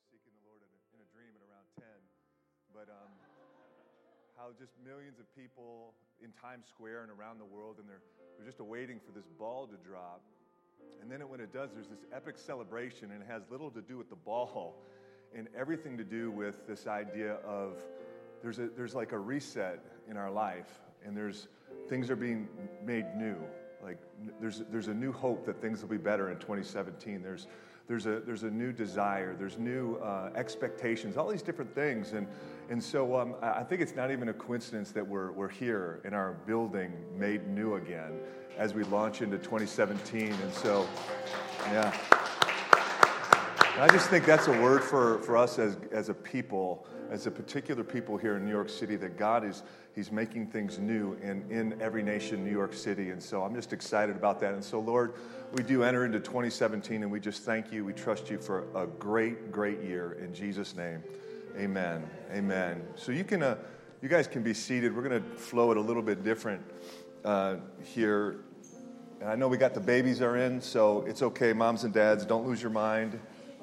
was seeking the Lord in a dream at around 10. But how just millions of people in Times Square and around the world, and they're just awaiting for this ball to drop. And then when it does, there's this epic celebration, and it has little to do with the ball and everything to do with this idea of there's like a reset in our life, and things are being made new. Like there's a new hope that things will be better in 2017. There's a new desire. There's new expectations. All these different things, and so I think it's not even a coincidence that we're here in our building, made new again, as we launch into 2017. And so, yeah, and I just think that's a word for us as a people, as a particular people here in New York City, that God He's making things new in every nation, New York City. And so I'm just excited about that. And so, Lord, we do enter into 2017, and we just thank you. We trust you for a great, great year. In Jesus' name, amen. Amen. So you guys can be seated. We're going to flow it a little bit different here. And I know we got the babies are in, so it's okay. Moms and dads, don't lose your mind.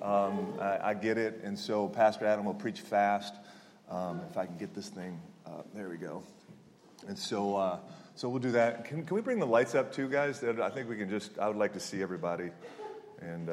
I get it. And so Pastor Adam will preach fast. If I can get this thing, there we go. And so we'll do that. Can we bring the lights up too, guys? I think we can I would like to see everybody. And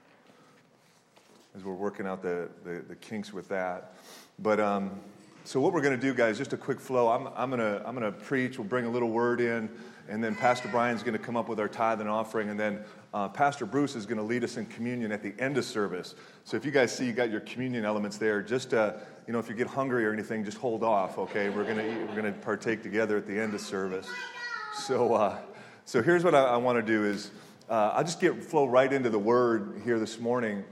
as we're working out the kinks with that. But so what we're going to do, guys, just a quick flow. I'm gonna preach. We'll bring a little word in, and then Pastor Brian's going to come up with our tithe and offering, and then Pastor Bruce is going to lead us in communion at the end of service. So if you guys see you got your communion elements there, just if you get hungry or anything, just hold off. Okay, we're gonna partake together at the end of service. So here's what I want to do is I'll just flow right into the word here this morning.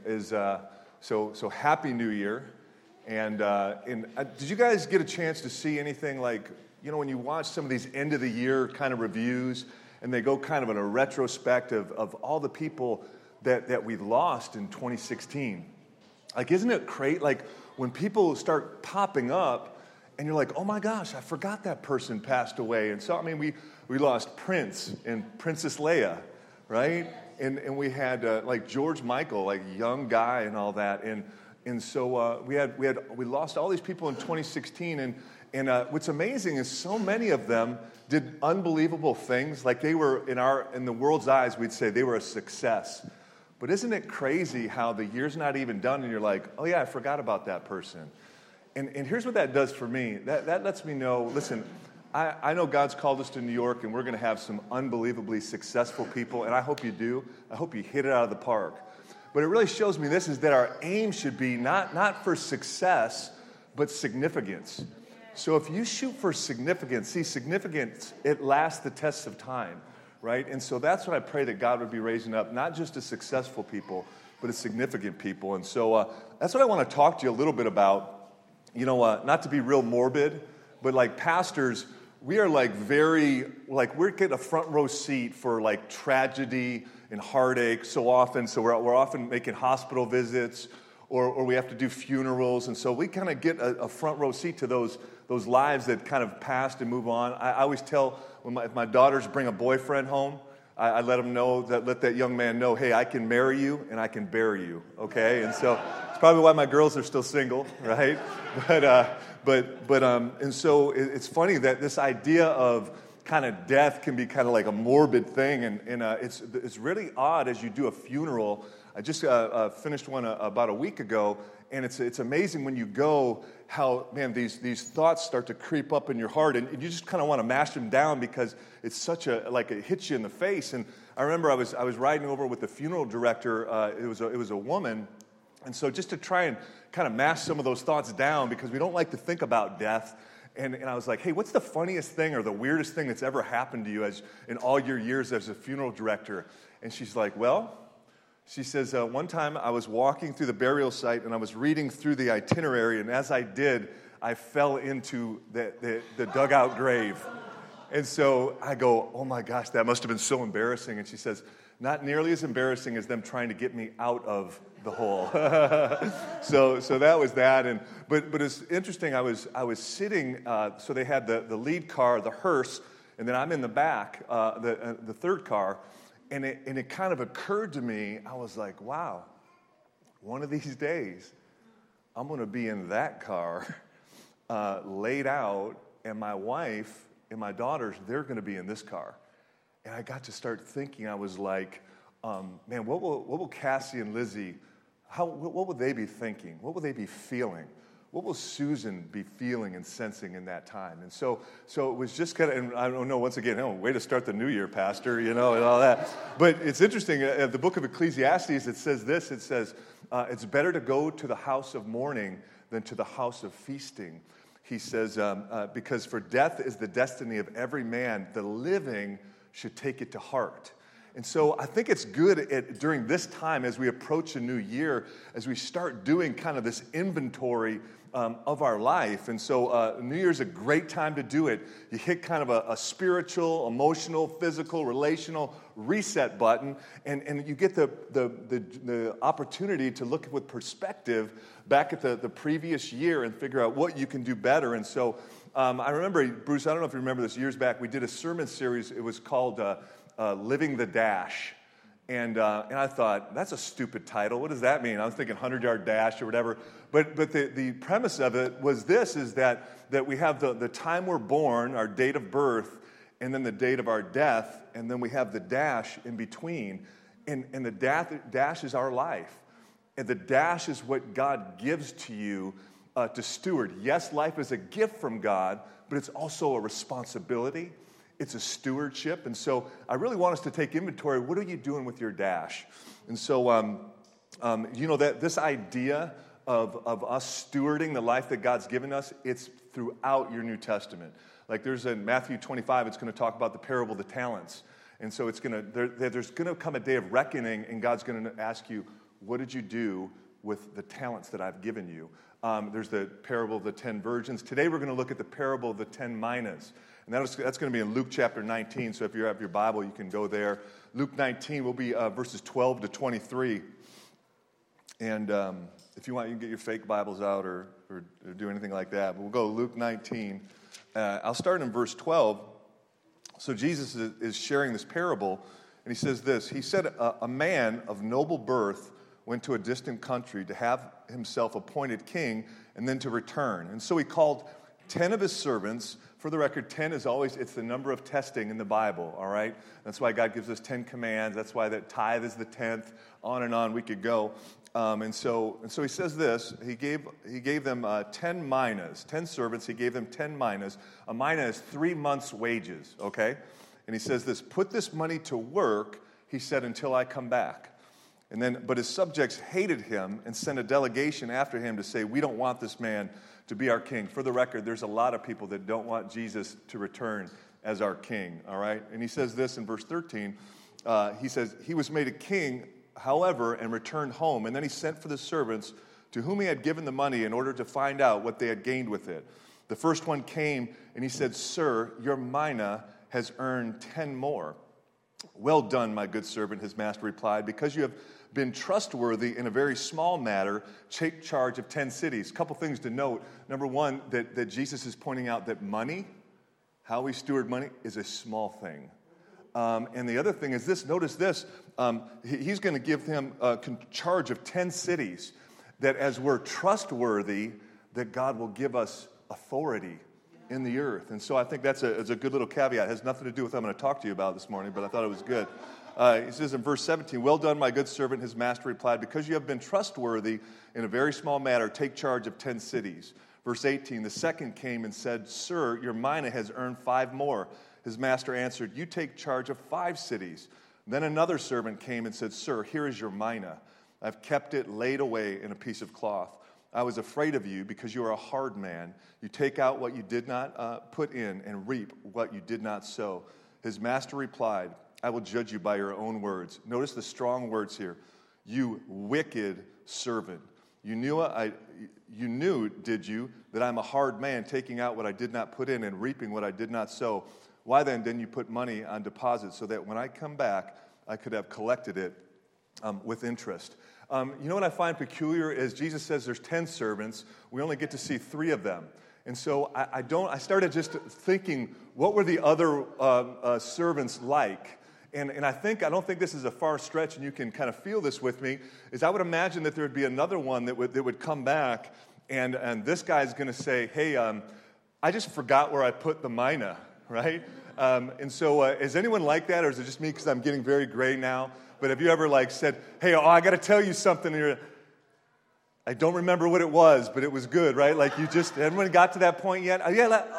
So Happy New Year. And did you guys get a chance to see anything like, when you watch some of these end of the year kind of reviews, and they go kind of in a retrospective of all the people that we lost in 2016? Like, isn't it great? Like, when people start popping up, and you're like, oh my gosh, I forgot that person passed away. And so, I mean, we lost Prince and Princess Leia, right? And we had like George Michael, like young guy and all that. And so we lost all these people in 2016, and what's amazing is so many of them did unbelievable things. Like they were in the world's eyes, we'd say they were a success. But isn't it crazy how the year's not even done, and you're like, oh yeah, I forgot about that person. And here's what that does for me. That lets me know. Listen, I know God's called us to New York, and we're going to have some unbelievably successful people, and I hope you do. I hope you hit it out of the park. But it really shows me this is that our aim should be not for success, but significance. So if you shoot for significance, it lasts the test of time, right? And so that's what I pray that God would be raising up, not just a successful people, but a significant people. And so that's what I want to talk to you a little bit about. Not to be real morbid, but like pastors, we are we're getting a front row seat for like tragedy and heartache so often. So we're often making hospital visits, or we have to do funerals, and so we kind of get a front row seat to those lives that kind of passed and move on. I always tell if my daughters bring a boyfriend home, I let them know let that young man know, hey, I can marry you and I can bury you, okay? And so it's probably why my girls are still single, right? And so it's funny that this idea of kind of death can be kind of like a morbid thing, and it's really odd as you do a funeral. I just finished one about a week ago, and it's amazing when you go how, man, these thoughts start to creep up in your heart, and you just kind of want to mash them down because it's such it hits you in the face. And I remember I was riding over with the funeral director. It was a woman, and so just to try and kind of mash some of those thoughts down, because we don't like to think about death. And I was like, hey, what's the funniest thing or the weirdest thing that's ever happened to you in all your years as a funeral director? And she's like, she says, one time I was walking through the burial site, and I was reading through the itinerary, and as I did, I fell into the dugout grave. And so I go, oh my gosh, that must have been so embarrassing. And she says, not nearly as embarrassing as them trying to get me out of the hole. So that was that. But it's interesting. I was sitting. So they had the lead car, the hearse, and then I'm in the back, the third car. And it kind of occurred to me. I was like, wow, one of these days, I'm going to be in that car laid out, and my wife and my daughters, they're going to be in this car. And I got to start thinking, I was like, man, what will Cassie and Lizzie, what will they be thinking? What will they be feeling? What will Susan be feeling and sensing in that time? And so it was just kind of, and I don't know, once again, way to start the new year, Pastor, and all that. But it's interesting, the book of Ecclesiastes, it says this, it says, it's better to go to the house of mourning than to the house of feasting. He says, because for death is the destiny of every man, the living should take it to heart. And so I think it's good during this time as we approach a new year, as we start doing kind of this inventory of our life. And so New Year's a great time to do it. You hit kind of a spiritual, emotional, physical, relational reset button, and you get the opportunity to look with perspective back at the previous year and figure out what you can do better. And so I remember, Bruce, I don't know if you remember this, years back, we did a sermon series. It was called Living the Dash. And I thought, that's a stupid title. What does that mean? I was thinking 100-yard dash or whatever. But the premise of it was this, is that we have the time we're born, our date of birth, and then the date of our death, and then we have the dash in between. And the dash is our life. And the dash is what God gives to you to steward. Yes, life is a gift from God, but it's also a responsibility. It's a stewardship. And so I really want us to take inventory. What are you doing with your dash? And so, that this idea of us stewarding the life that God's given us, it's throughout your New Testament. Like there's in Matthew 25, it's going to talk about the parable of the talents. And so there's going to come a day of reckoning, and God's going to ask you, what did you do with the talents that I've given you? There's the parable of the 10 virgins. Today we're going to look at the parable of the 10 minas. And that's going to be in Luke chapter 19. So if you have your Bible, you can go there. Luke 19 will be verses 12 to 23. And if you want, you can get your fake Bibles out or do anything like that. But we'll go Luke 19. I'll start in verse 12. So Jesus is sharing this parable, and he says this. He said, a man of noble birth went to a distant country to have himself appointed king and then to return. And so he called 10 of his servants. For the record, 10 is always, it's the number of testing in the Bible, all right? That's why God gives us 10 commands. That's why that tithe is the 10th. On and on we could go. And so he says this. He gave them 10 minas, 10 servants. He gave them 10 minas. A mina is 3 months' wages, okay? And he says this, put this money to work, he said, until I come back. But his subjects hated him and sent a delegation after him to say, we don't want this man to be our king. For the record, there's a lot of people that don't want Jesus to return as our king, all right? And he says this in verse 13. He says, he was made a king, however, and returned home. And then he sent for the servants to whom he had given the money in order to find out what they had gained with it. The first one came, and he said, sir, your mina has earned 10 more. Well done, my good servant, his master replied, because you have been trustworthy in a very small matter, take charge of 10 cities. A couple things to note. Number one, that Jesus is pointing out that money, how we steward money, is a small thing. And the other thing is this, notice this, he's going to give him charge of 10 cities, that as we're trustworthy, that God will give us authority in the earth. And so I think that's a good little caveat. It has nothing to do with what I'm going to talk to you about this morning, but I thought it was good. He says in verse 17, well done, my good servant, his master replied, because you have been trustworthy in a very small matter, take charge of 10 cities. Verse 18, the second came and said, sir, your mina has earned 5 more. His master answered, you take charge of 5 cities. Then another servant came and said, sir, here is your mina. I've kept it laid away in a piece of cloth. I was afraid of you because you are a hard man. You take out what you did not put in and reap what you did not sow. His master replied, I will judge you by your own words. Notice the strong words here. You wicked servant. You knew, did you, that I'm a hard man, taking out what I did not put in and reaping what I did not sow. Why then didn't you put money on deposit so that when I come back, I could have collected it with interest? You know what I find peculiar is Jesus says there's 10 servants. We only get to see 3 of them. And so I started just thinking, what were the other servants like? And I don't think this is a far stretch, and you can kind of feel this with me, is I would imagine that there would be another one that would come back, and this guy's going to say, hey, I just forgot where I put the mina, right? And so is anyone like that, or is it just me because I'm getting very gray now? But have you ever like said, hey, I got to tell you something, and I don't remember what it was, but it was good, right? Like everyone got to that point yet?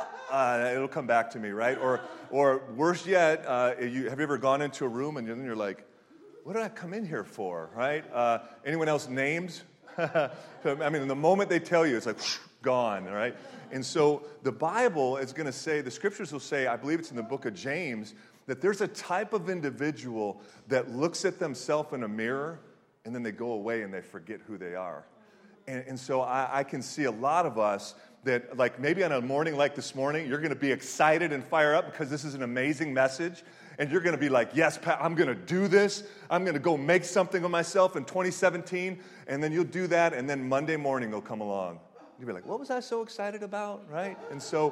It'll come back to me, right? Or worse yet, have you ever gone into a room and then you're like, what did I come in here for, right? Anyone else named? I mean, the moment they tell you, it's like, gone, right? And so the Bible is going to say, the scriptures will say, I believe it's in the book of James, that there's a type of individual that looks at themselves in a mirror and then they go away and they forget who they are. And so I can see a lot of us that, like, maybe on a morning like this morning, you're going to be excited and fire up because this is an amazing message. And you're going to be like, yes, Pat, I'm going to do this. I'm going to go make something of myself in 2017. And then you'll do that, and then Monday morning will come along. You'll be like, what was I so excited about, right? And so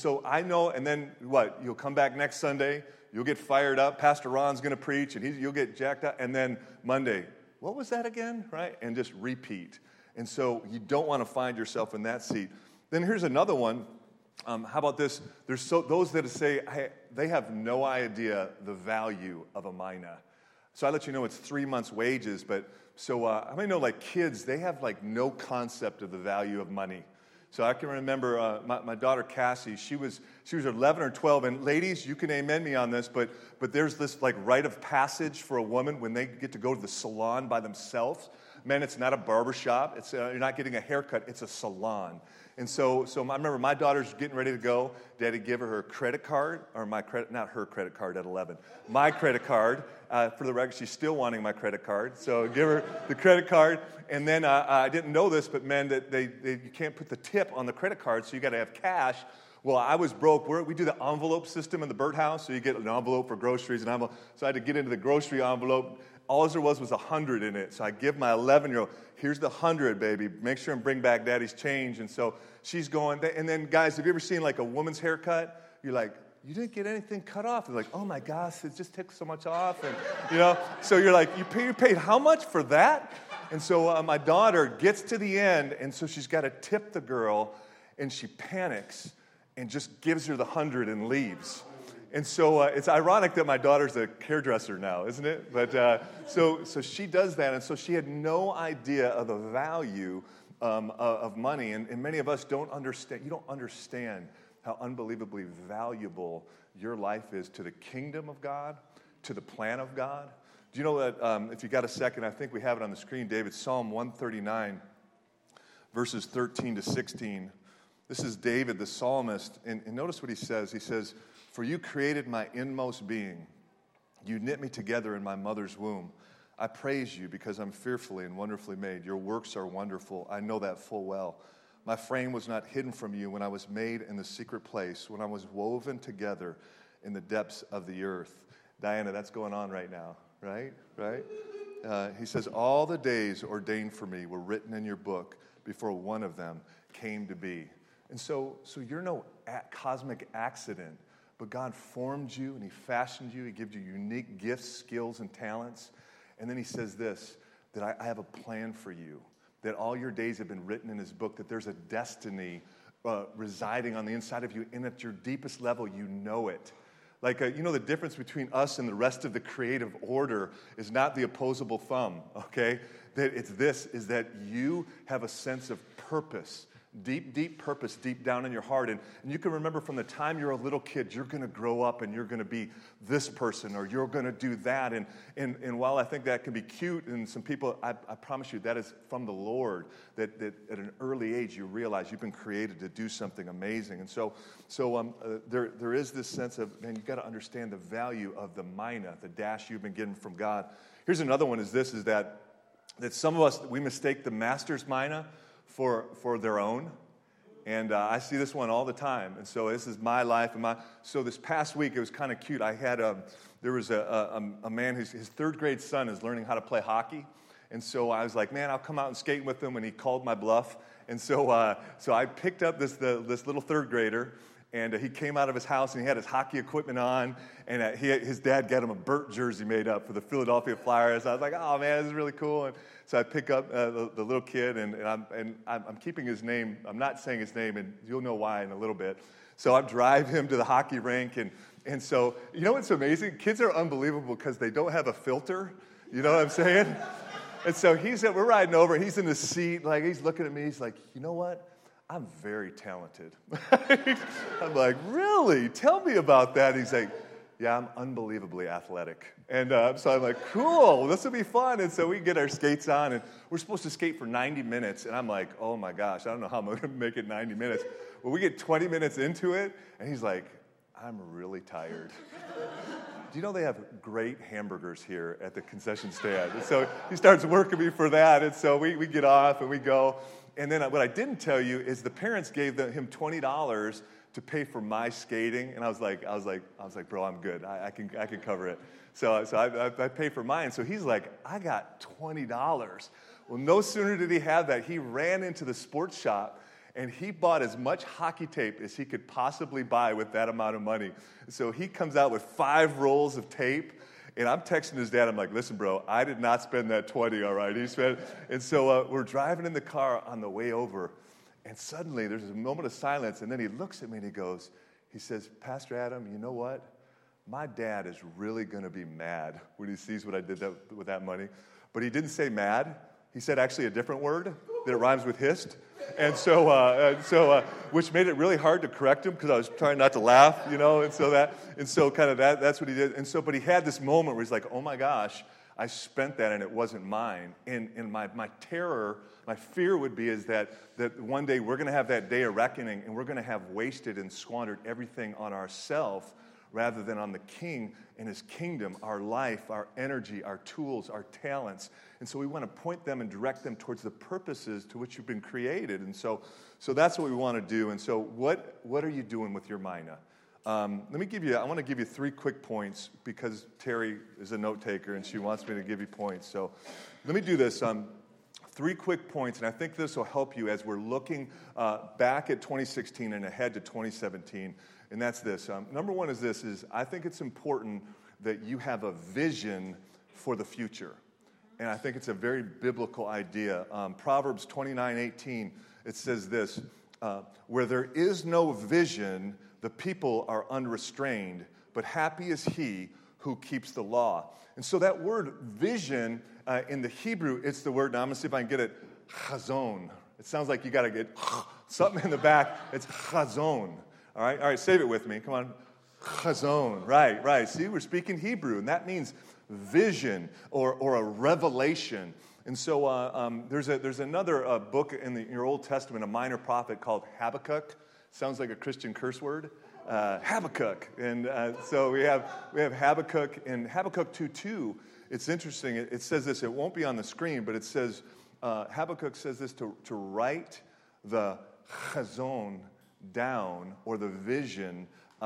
I know, and then what? You'll come back next Sunday. You'll get fired up. Pastor Ron's going to preach, and you'll get jacked up. And then Monday, what was that again, right? And just repeat. And so you don't want to find yourself in that seat. Then here's another one. How about this? There's those that say, hey, they have no idea the value of a mina. So I let you know it's 3 months' wages, but so how many know, like, kids, they have, like, no concept of the value of money. So I can remember my daughter Cassie, she was 11 or 12, and ladies, you can amen me on this, but there's this, like, rite of passage for a woman when they get to go to the salon by themselves. Men, it's not a barbershop. It's you're not getting a haircut. It's a salon. And so I remember my daughter's getting ready to go. Daddy gave her credit card, or not her credit card at 11, my credit card. For the record, she's still wanting my credit card. So give her the credit card. And then I didn't know this, but men, that you can't put the tip on the credit card, so you got to have cash. Well, I was broke. We do the envelope system in the birdhouse, so you get an envelope for groceries, so I had to get into the grocery envelope. All there was 100 in it. So I give my 11-year-old, here's the 100, baby. Make sure and bring back daddy's change. And so she's going. And then, guys, have you ever seen, like, a woman's haircut? You're like, you didn't get anything cut off. They're like, oh, my gosh, it just took so much off. And, so you're like, you paid how much for that? And so my daughter gets to the end, and so she's got to tip the girl, and she panics and just gives her the 100 and leaves. And so it's ironic that my daughter's a hairdresser now, isn't it? But so she does that, and so she had no idea of the value of money. And many of us don't understand. You don't understand how unbelievably valuable your life is to the kingdom of God, to the plan of God. Do you know that if you got a second, I think we have it on the screen, David, Psalm 139, verses 13 to 16. This is David, the psalmist, and notice what he says. He says, for you created my inmost being. You knit me together in my mother's womb. I praise you because I'm fearfully and wonderfully made. Your works are wonderful. I know that full well. My frame was not hidden from you when I was made in the secret place, when I was woven together in the depths of the earth. Diana, that's going on right now, right? He says, all the days ordained for me were written in your book before one of them came to be. And so you're no cosmic accident. But God formed you, and he fashioned you. He gives you unique gifts, skills, and talents. And then he says this, that I have a plan for you, that all your days have been written in his book, that there's a destiny residing on the inside of you, and at your deepest level, you know it. Like, the difference between us and the rest of the creative order is not the opposable thumb, okay? That it's this, is that you have a sense of purpose. Deep purpose deep down in your heart. And you can remember from the time you're a little kid, you're going to grow up and you're going to be this person or you're going to do that. And while I think that can be cute, and some people, I promise you that is from the Lord, that at an early age you realize you've been created to do something amazing. And so there is this sense of, man, you've got to understand the value of the mina, the dash you've been given from God. Here's another one is that some of us, we mistake the master's mina for their own, and I see this one all the time. And so this is my life, so this past week it was kind of cute. I had there was a man his third grade son is learning how to play hockey, and so I was like, man, I'll come out and skate with him, and he called my bluff, and so I picked up this little third grader, And he came out of his house, and he had his hockey equipment on, and his dad got him a Burt jersey made up for the Philadelphia Flyers. I was like, oh, man, this is really cool. And so I pick up the little kid, and I'm keeping his name. I'm not saying his name, and you'll know why in a little bit. So I drive him to the hockey rink, and so, you know what's amazing? Kids are unbelievable because they don't have a filter. You know what I'm saying? And so we're riding over, and he's in the seat, like, he's looking at me. He's like, you know what? I'm very talented. I'm like, really? Tell me about that. He's like, yeah, I'm unbelievably athletic. And so I'm like, cool, this will be fun. And so we get our skates on, and we're supposed to skate for 90 minutes. And I'm like, oh, my gosh, I don't know how I'm going to make it 90 minutes. Well, we get 20 minutes into it, and he's like, I'm really tired. Do you know they have great hamburgers here at the concession stand? And so he starts working me for that. And so we get off, and we go. And then what I didn't tell you is the parents gave him $20 to pay for my skating, and I was like, bro, I'm good. I can cover it. So I pay for mine. So he's like, I got $20. Well, no sooner did he have that, he ran into the sports shop, and he bought as much hockey tape as he could possibly buy with that amount of money. So he comes out with 5 rolls of tape. And I'm texting his dad. I'm like, listen, bro, I did not spend that 20, all right? He spent. And so we're driving in the car on the way over, and suddenly there's a moment of silence, and then he looks at me and he says, Pastor Adam, you know what? My dad is really going to be mad when he sees what I did with that money. But he didn't say mad. He said actually a different word that rhymes with hissed. And so, which made it really hard to correct him because I was trying not to laugh, you know. And so that's what he did. And so, but he had this moment where he's like, "Oh my gosh, I spent that and it wasn't mine." And my terror, my fear would be is that one day we're going to have that day of reckoning, and we're going to have wasted and squandered everything on ourselves rather than on the King and His kingdom, our life, our energy, our tools, our talents. And so we want to point them and direct them towards the purposes to which you've been created. And so that's what we want to do. And so what are you doing with your mina? I want to give you 3 quick points because Terry is a note taker and she wants me to give you points. So let me do this. 3 quick points, and I think this will help you as we're looking back at 2016 and ahead to 2017. And that's this. Number 1 is I think it's important that you have a vision for the future. And I think it's a very biblical idea. Proverbs 29:18, it says this, where there is no vision, the people are unrestrained, but happy is he who keeps the law. And so that word vision in the Hebrew, it's the word, now I'm going to see if I can get it, chazon. It sounds like you got to get something in the back. It's chazon. All right, save it with me. Come on. Chazon. Right. See, we're speaking Hebrew, and that means vision or a revelation. And so there's another book in your Old Testament, a minor prophet called Habakkuk. Sounds like a Christian curse word. Habakkuk. And so we have Habakkuk. In Habakkuk 2:2, it's interesting. It says this. It won't be on the screen, but it says, Habakkuk says this, to write the chazon down, or the vision,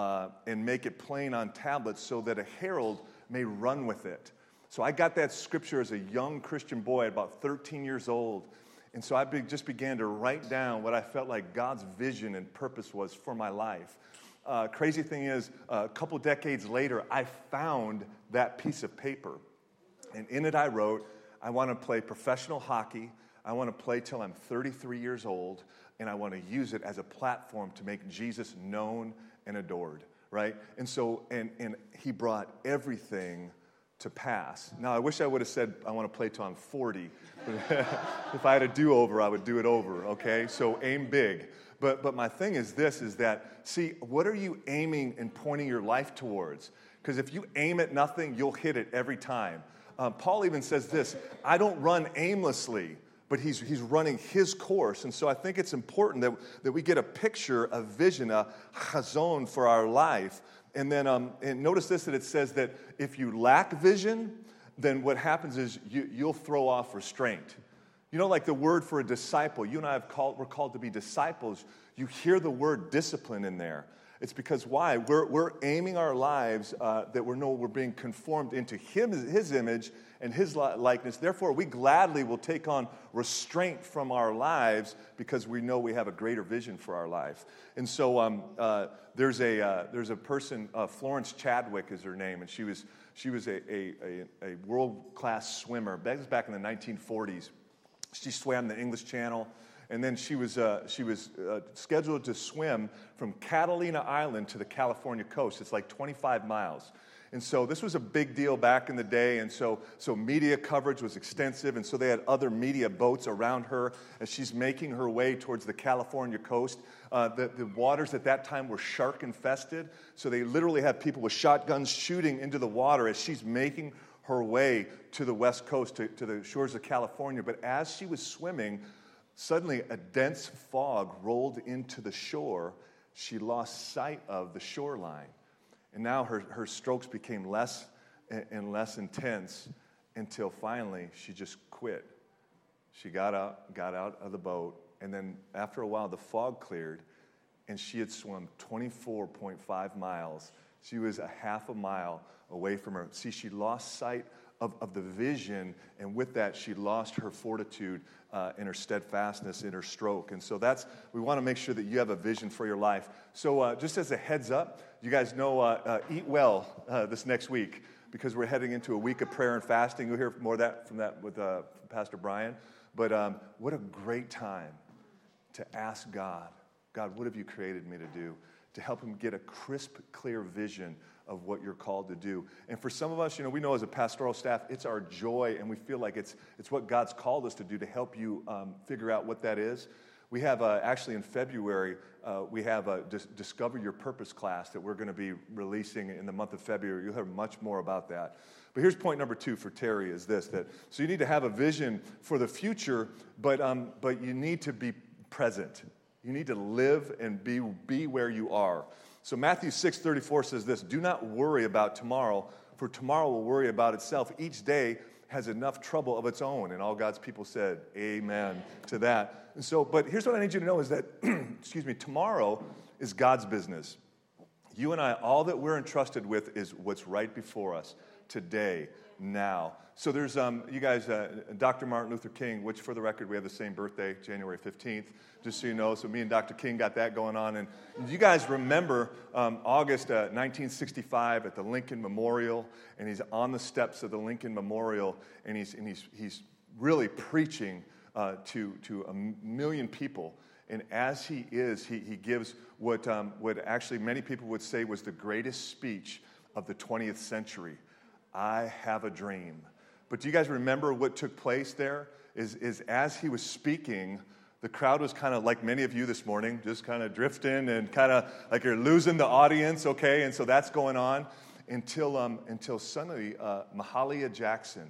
and make it plain on tablets so that a herald may run with it. So I got that scripture as a young Christian boy at about 13 years old. And so I just began to write down what I felt like God's vision and purpose was for my life. Crazy thing is, a couple decades later, I found that piece of paper. And in it I wrote, I want to play professional hockey. I want to play till I'm 33 years old. And I want to use it as a platform to make Jesus known and adored, right? And so, and he brought everything to pass. Now, I wish I would have said, I want to play till I'm 40. But if I had a do-over, I would do it over, okay? So aim big. But my thing is this, is that, see, what are you aiming and pointing your life towards? Because if you aim at nothing, you'll hit it every time. Paul even says this, I don't run aimlessly, but he's running his course. And so I think it's important that we get a picture, a vision, a chazon for our life. And then and notice this, that it says that if you lack vision, then what happens is you'll throw off restraint. You know, like the word for a disciple, you and I we're called to be disciples. You hear the word discipline in there. It's because why? We're aiming our lives that we're being conformed into His image and his likeness. Therefore, we gladly will take on restraint from our lives because we know we have a greater vision for our life. And so there's a person, Florence Chadwick is her name, and she was a world-class swimmer. That was back in the 1940s. She swam the English Channel. And then she was scheduled to swim from Catalina Island to the California coast. It's like 25 miles. And so this was a big deal back in the day. And so media coverage was extensive. And so they had other media boats around her as she's making her way towards the California coast. The waters at that time were shark infested. So they literally had people with shotguns shooting into the water as she's making her way to the west coast, to the shores of California. But as she was swimming, suddenly, a dense fog rolled into the shore. She lost sight of the shoreline. And now her strokes became less and less intense until finally she just quit. She got out of the boat, and then after a while, the fog cleared, and she had swum 24.5 miles. She was a half a mile away from her. See, she lost sight of the vision, and with that, she lost her fortitude and her steadfastness in her stroke. And so we want to make sure that you have a vision for your life. So just as a heads up, you guys know, eat well this next week, because we're heading into a week of prayer and fasting. You'll hear more from that with Pastor Brian. But what a great time to ask God, what have you created me to do? To help him get a crisp, clear vision of what you're called to do. And for some of us, we know as a pastoral staff, it's our joy, and we feel like it's what God's called us to do to help you figure out what that is. We have, actually in February, we have a Discover Your Purpose class that we're going to be releasing in the month of February. You'll hear much more about that. But here's point number 2 for Terry is this, so you need to have a vision for the future, but you need to be present. You need to live and be where you are. So Matthew 6:34 says this, do not worry about tomorrow, for tomorrow will worry about itself. Each day has enough trouble of its own. And all God's people said, amen to that. And so, but here's what I need you to know is that, tomorrow is God's business. You and I, all that we're entrusted with is what's right before us, today, now. So there's, you guys, Dr. Martin Luther King, which for the record, we have the same birthday, January 15th, just so you know. So me and Dr. King got that going on. And you guys remember August 1965 at the Lincoln Memorial, and he's on the steps of the Lincoln Memorial, and he's really preaching to a million people. And as he gives what actually many people would say was the greatest speech of the 20th century. I have a dream. But do you guys remember what took place there? Is as he was speaking, the crowd was kind of like many of you this morning, just kind of drifting and kind of like you're losing the audience, okay? And so that's going on until suddenly Mahalia Jackson,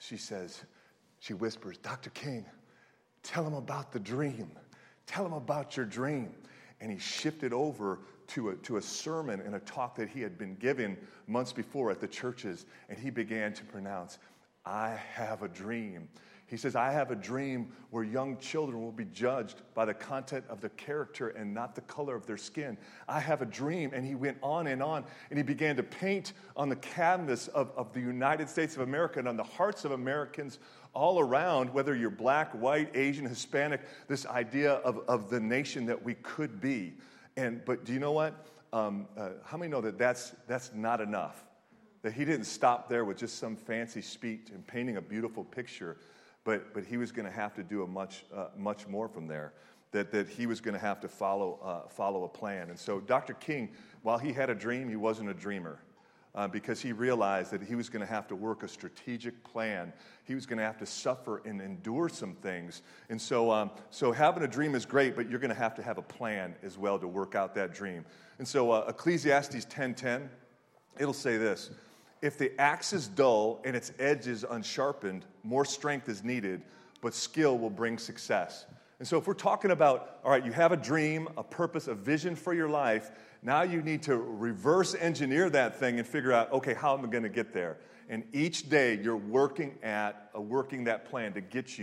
she whispers, Dr. King, tell him about the dream. Tell him about your dream. And he shifted over to a sermon and a talk that he had been given months before at the churches, and he began to pronounce, I have a dream. He says, I have a dream where young children will be judged by the content of their character and not the color of their skin. I have a dream. And he went on, and he began to paint on the canvas of the United States of America and on the hearts of Americans all around, whether you're black, white, Asian, Hispanic, this idea of the nation that we could be. But do you know what? How many know that that's not enough? That he didn't stop there with just some fancy speech and painting a beautiful picture, but he was going to have to do much more from there. That he was going to have to follow a plan. And so Dr. King, while he had a dream, he wasn't a dreamer. Because he realized that he was going to have to work a strategic plan. He was going to have to suffer and endure some things. And so having a dream is great, but you're going to have a plan as well to work out that dream. And so Ecclesiastes 10:10, it'll say this, if the axe is dull and its edge is unsharpened, more strength is needed, but skill will bring success. And so if we're talking about, all right, you have a dream, a purpose, a vision for your life, now you need to reverse engineer that thing and figure out, okay, how am I going to get there? And each day you're working that plan to get you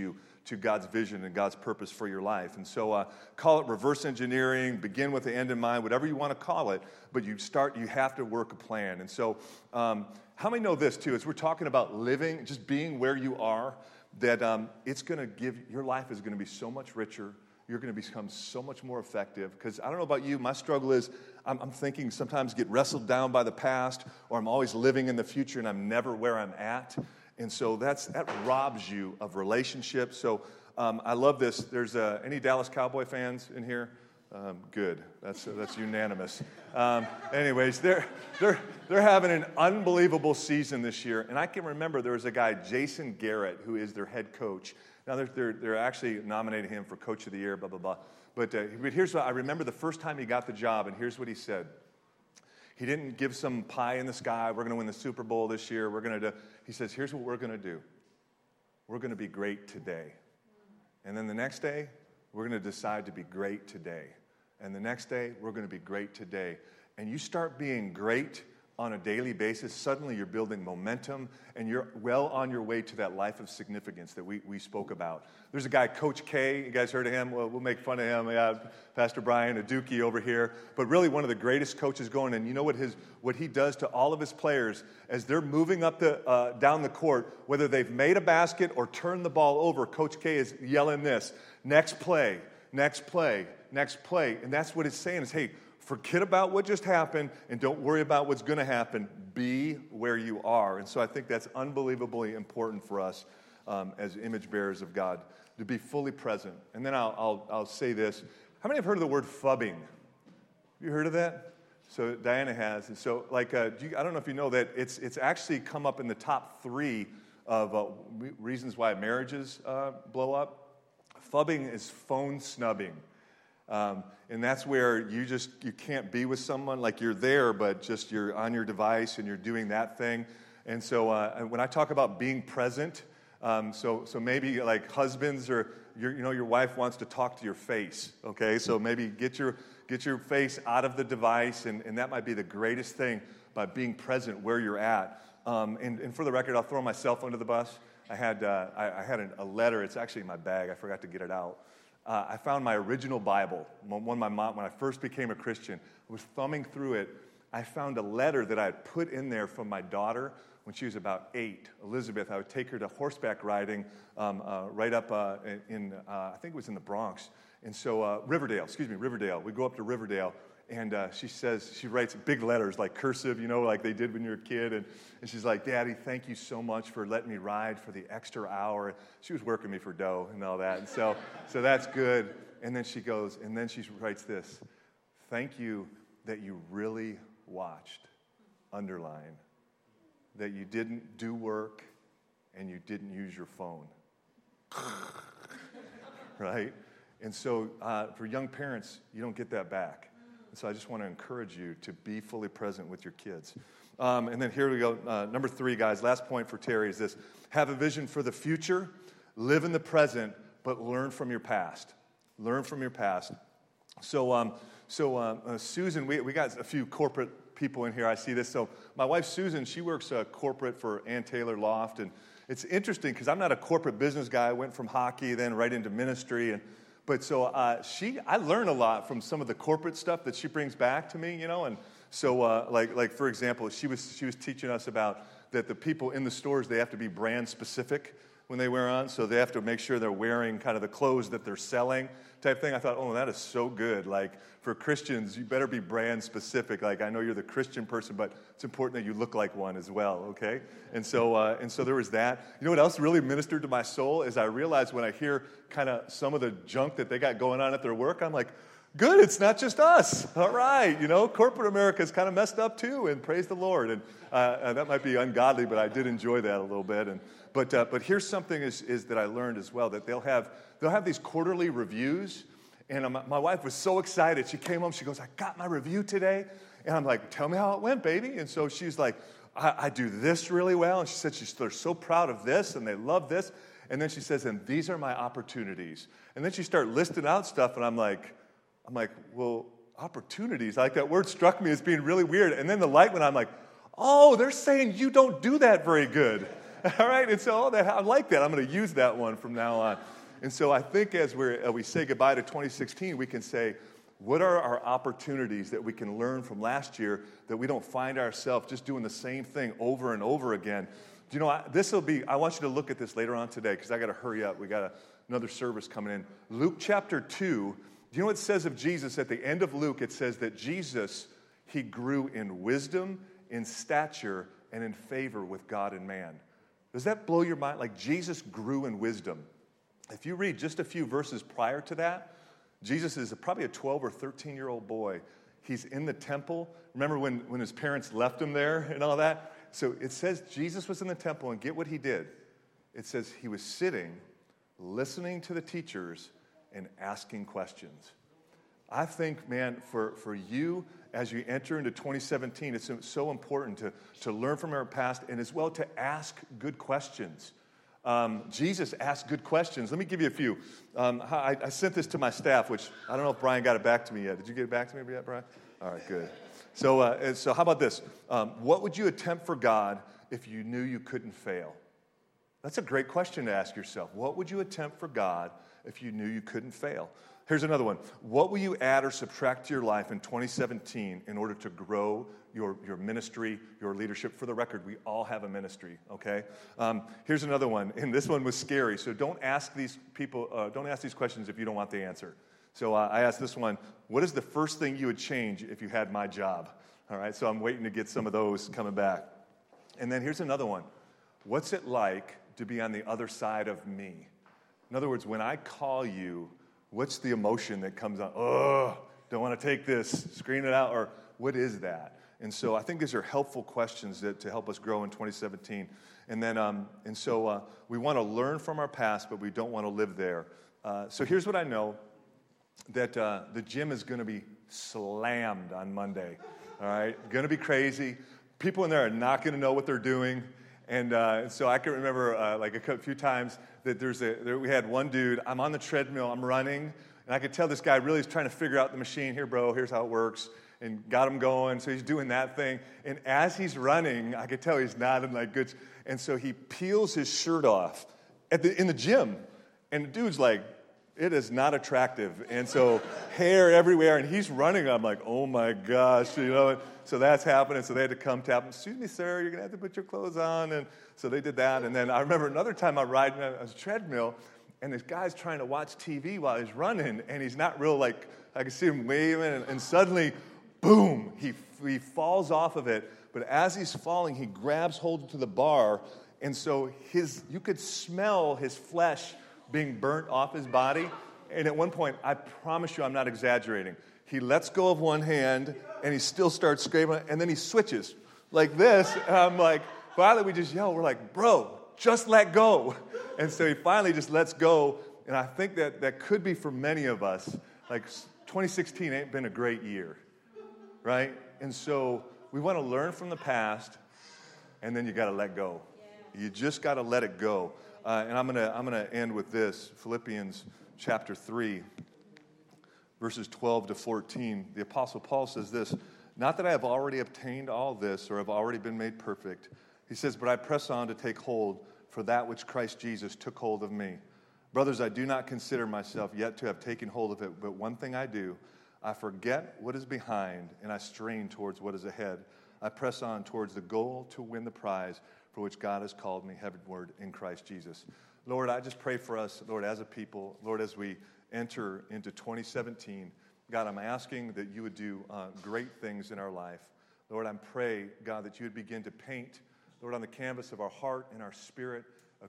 to God's vision and God's purpose for your life. And so call it reverse engineering, begin with the end in mind, whatever you want to call it, but you have to work a plan. And so how many know this too, as we're talking about living, just being where you are, that it's going to your life is going to be so much richer. You're going to become so much more effective. Because I don't know about you, my struggle is I'm thinking sometimes get wrestled down by the past, or I'm always living in the future and I'm never where I'm at. And so that robs you of relationships. So I love this. There's any Dallas Cowboy fans in here? Good. That's unanimous. Anyways, they're having an unbelievable season this year. And I can remember there was a guy, Jason Garrett, who is their head coach. Now they're actually nominating him for Coach of the Year, blah, blah, blah. But here's what I remember the first time he got the job, and here's what he said. He didn't give some pie in the sky. We're going to win the Super Bowl this year. He says, here's what we're going to do. We're going to be great today. And then the next day, we're going to decide to be great today. And the next day, we're going to be great today. And you start being great on a daily basis, suddenly you're building momentum, and you're well on your way to that life of significance that we spoke about. There's a guy, Coach K. You guys heard of him? Well, we'll make fun of him. Yeah, Pastor Brian, a Dookie over here. But really one of the greatest coaches going. And you know what he does to all of his players as they're moving up down the court, whether they've made a basket or turned the ball over, Coach K is yelling this, next play, next play, next play. And that's what it's saying is, hey, forget about what just happened and don't worry about what's going to happen. Be where you are. And so I think that's unbelievably important for us as image bearers of God, to be fully present. And then I'll say this. How many have heard of the word fubbing? Have you heard of that? So Diana has. And so I don't know if you know that it's actually come up in the top 3 of reasons why marriages blow up. Fubbing is phone snubbing. And that's where you can't be with someone, like you're there, but just you're on your device and you're doing that thing. And so when I talk about being present, so maybe like husbands or your wife wants to talk to your face, okay? So maybe get your face out of the device, and that might be the greatest thing by being present where you're at. And for the record, I'll throw myself under the bus. I had a letter. It's actually in my bag. I forgot to get it out. I found my original Bible, one my mom, when I first became a Christian, I was thumbing through it. I found a letter that I had put in there from my daughter when she was about 8. Elizabeth, I would take her to horseback riding right up in I think it was in the Bronx. And so Riverdale. We go up to Riverdale, and she writes big letters, like cursive, like they did when you were a kid. And she's like, Daddy, thank you so much for letting me ride for the extra hour. She was working me for dough and all that. And so that's good. And then she writes this, thank you that you really watched, underline, that you didn't do work and you didn't use your phone. Right? And so for young parents, you don't get that back. And so I just want to encourage you to be fully present with your kids. And then here we go. Number 3, guys, last point for Terry is this. Have a vision for the future, live in the present, but learn from your past. Learn from your past. So Susan, we got a few corporate people in here. I see this. So my wife, Susan, she works corporate for Ann Taylor Loft. And it's interesting because I'm not a corporate business guy. I went from hockey, then right into ministry. But I learn a lot from some of the corporate stuff that she brings back to me, And so, like for example, she was teaching us about that the people in the stores, they have to be brand specific when they wear on. So they have to make sure they're wearing kind of the clothes that they're selling type thing. I thought, oh, that is so good. Like for Christians, you better be brand specific. Like I know you're the Christian person, but it's important that you look like one as well, okay? And so there was that. You know what else really ministered to my soul is I realized when I hear kind of some of the junk that they got going on at their work, I'm like, good, it's not just us. All right, corporate America is kind of messed up too, and praise the Lord. And that might be ungodly, but I did enjoy that a little bit. But here's something is that I learned as well, that they'll have these quarterly reviews. And my wife was so excited. She came home, she goes, I got my review today. And I'm like, tell me how it went, baby. And so she's like, I do this really well. And she said they're so proud of this, and they love this. And then she says, and these are my opportunities. And then she started listing out stuff, and I'm like, well, opportunities, like that word struck me as being really weird. And then the light went on, I'm like, oh, they're saying you don't do that very good. All right, and so I like that. I'm going to use that one from now on. And so I think as we say goodbye to 2016, we can say, what are our opportunities that we can learn from last year that we don't find ourselves just doing the same thing over and over again? Do you know, I want you to look at this later on today because I got to hurry up. We got another service coming in. Luke chapter 2, do you know what it says of Jesus? At the end of Luke, it says that Jesus, he grew in wisdom, in stature, and in favor with God and man. Does that blow your mind? Like Jesus grew in wisdom. If you read just a few verses prior to that, Jesus is probably a 12 or 13-year-old boy. He's in the temple. Remember when his parents left him there and all that? So it says Jesus was in the temple, and get what he did. It says he was sitting, listening to the teachers, and asking questions. I think, man, for you, as you enter into 2017, it's so important to learn from our past and as well to ask good questions. Jesus asked good questions. Let me give you a few. I sent this to my staff, which I don't know if Brian got it back to me yet. Did you get it back to me yet, Brian? All right, good. So how about this? What would you attempt for God if you knew you couldn't fail? That's a great question to ask yourself. What would you attempt for God if you knew you couldn't fail? Here's another one. What will you add or subtract to your life in 2017 in order to grow your ministry, your leadership? For the record, we all have a ministry, okay? Here's another one, and this one was scary. So don't ask these questions if you don't want the answer. So I asked this one, what is the first thing you would change if you had my job? All right, so I'm waiting to get some of those coming back. And then here's another one. What's it like to be on the other side of me? In other words, when I call you, what's the emotion that comes on? Oh, don't want to take this, screen it out, or what is that? And so I think these are helpful questions to help us grow in 2017. And then, we want to learn from our past, but we don't want to live there. So here's what I know, that the gym is going to be slammed on Monday, all right? Going to be crazy. People in there are not going to know what they're doing. And so I can remember a few times that we had one dude, I'm on the treadmill, I'm running, and I could tell this guy really is trying to figure out the machine. Here, bro, here's how it works, and got him going. So he's doing that thing. And as he's running, I could tell he's not in good. And so he peels his shirt off in the gym. And the dude's like, it is not attractive. And so hair everywhere, and he's running. I'm like, oh my gosh, you know. So that's happening. So they had to come tap him. Excuse me, sir, you're going to have to put your clothes on. And so they did that. And then I remember another time I'm riding on a treadmill, and this guy's trying to watch TV while he's running, and he's not real, I can see him waving, and suddenly, boom, he falls off of it. But as he's falling, he grabs hold to the bar, and so you could smell his flesh being burnt off his body. And at one point, I promise you I'm not exaggerating, he lets go of one hand, and he still starts scraping, and then he switches like this. And I'm like, finally we just yell, we're like, bro, just let go. And so he finally just lets go. And I think that could be for many of us, 2016 ain't been a great year, right? And so we want to learn from the past, and then you got to let go. You just got to let it go. And I'm gonna end with this, Philippians chapter 3, verses 12 to 14. The Apostle Paul says this, not that I have already obtained all this or have already been made perfect. He says, but I press on to take hold for that which Christ Jesus took hold of me. Brothers, I do not consider myself yet to have taken hold of it, but one thing I do, I forget what is behind, and I strain towards what is ahead. I press on towards the goal to win the prize for which God has called me heavenward in Christ Jesus. Lord, I just pray for us, Lord, as a people, Lord, as we enter into 2017, God, I'm asking that you would do great things in our life. Lord, I pray, God, that you would begin to paint, Lord, on the canvas of our heart and our spirit,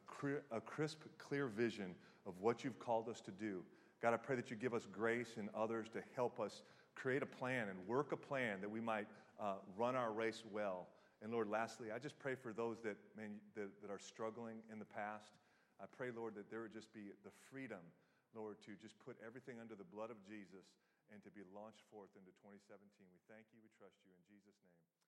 a crisp, clear vision of what you've called us to do. God, I pray that you give us grace and others to help us create a plan and work a plan that we might run our race well. And Lord, lastly, I just pray for those that are struggling in the past. I pray, Lord, that there would just be the freedom, Lord, to just put everything under the blood of Jesus and to be launched forth into 2017. We thank you, we trust you in Jesus' name.